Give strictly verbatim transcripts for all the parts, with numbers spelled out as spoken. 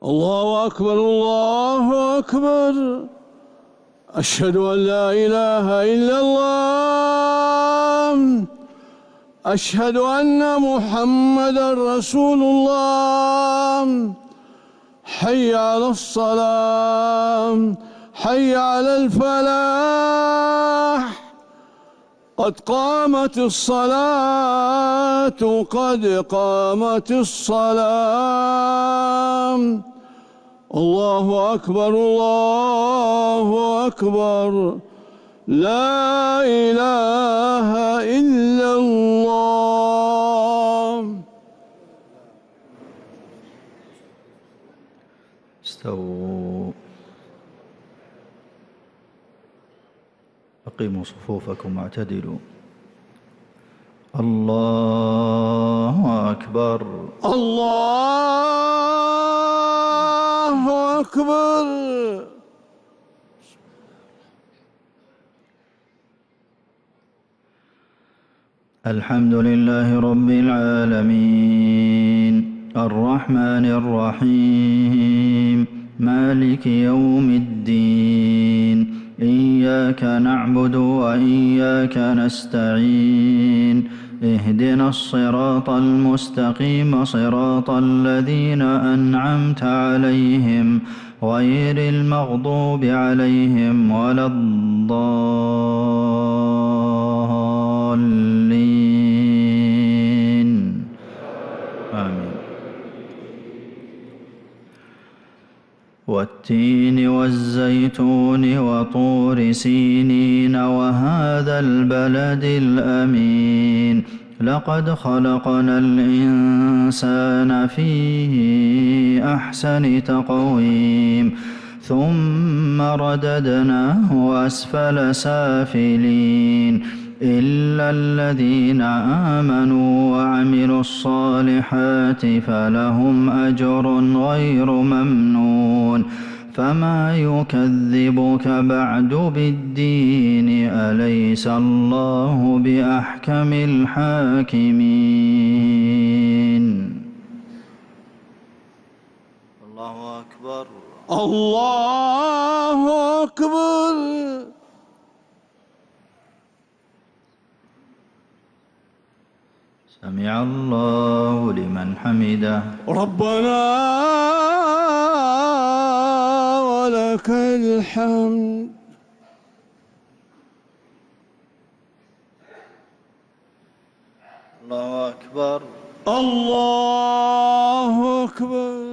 الله أكبر الله أكبر. أشهد أن لا إله إلا الله. أشهد أن محمدًا رسول الله. حي على الصلاة، حي على الفلاح، قد قامت الصلاة، قد قامت الصلاة. الله أكبر الله أكبر. لا إله إلا الله. استووا. أقيموا صفوفكم واعتدلوا. الله أكبر الله أكبر. الحمد لله رب العالمين الرحمن الرحيم مالك يوم الدين إياك نعبد وإياك نستعين اهدنا الصراط المستقيم صراط الذين أنعمت عليهم غير المغضوب عليهم ولا الضالين آمين. والتين والزيتون وطور سينين وهذا البلد الأمين لقد خلقنا الإنسان في أحسن تقويم ثم رددناه أسفل سافلين إلا الذين آمنوا وعملوا الصالحات فلهم أجر غير ممنون فما يكذبك بعد بالدين أليس الله بأحكم الحاكمين. الله أكبر الله أكبر. سمع الله لمن حمده. ربنا ولك الحمد. الله أكبر الله أكبر.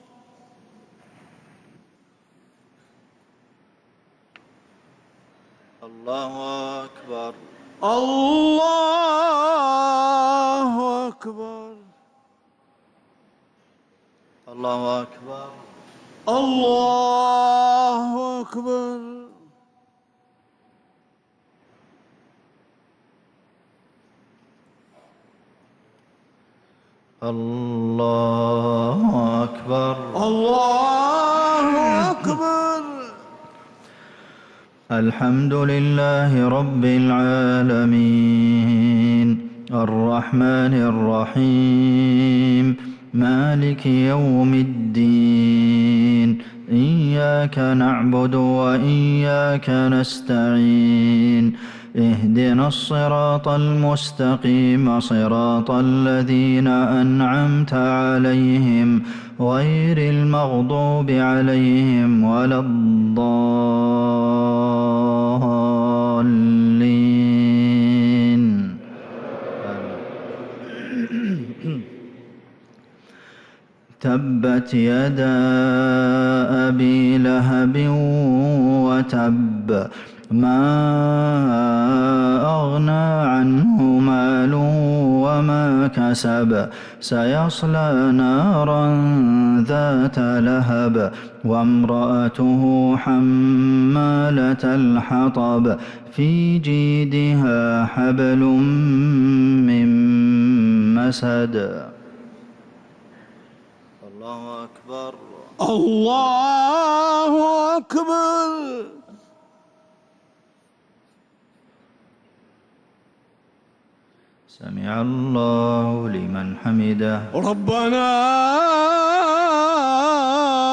الله أكبر الله أكبر. الله أكبر الله أكبر. الله أكبر الله أكبر. الحمد لله رب العالمين الرحمن الرحيم مالك يوم الدين إياك نعبد وإياك نستعين اهدنا الصراط المستقيم صراط الذين أنعمت عليهم غير المغضوب عليهم ولا الضالين. تبت يدا أبي لهب وتب ما أغنى عنه مال وما كسب سيصلى نارا ذات لهب وامرأته حمالة الحطب في جيدها حبل من مسد. الله أكبر الله أكبر. سمع الله لمن حمده. ربنا